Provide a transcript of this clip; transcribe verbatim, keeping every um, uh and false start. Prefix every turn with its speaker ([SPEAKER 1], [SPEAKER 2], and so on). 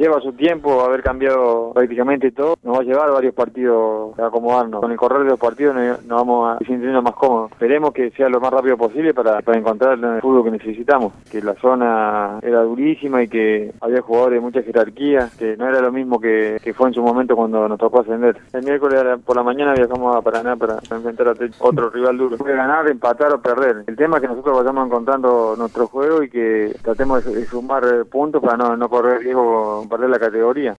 [SPEAKER 1] lleva su tiempo haber cambiado prácticamente todo, nos va a llevar varios partidos a acomodarnos. Con el correr de los partidos nos, nos vamos a ir sintiendo más cómodos. Esperemos que sea lo más rápido posible para, para encontrar el fútbol que necesitamos, que la zona era durísima y que había jugadores de mucha jerarquía, que no era lo mismo que, que fue en su momento cuando nos tocó ascender. El miércoles por la mañana viajamos a Paraná para, para enfrentar a otro rival duro. Puede ganar, empatar o perder. El tema es que nosotros vayamos encontrando nuestro juego y que tratemos de, de sumar puntos para no, no correr riesgo de perder la categoría.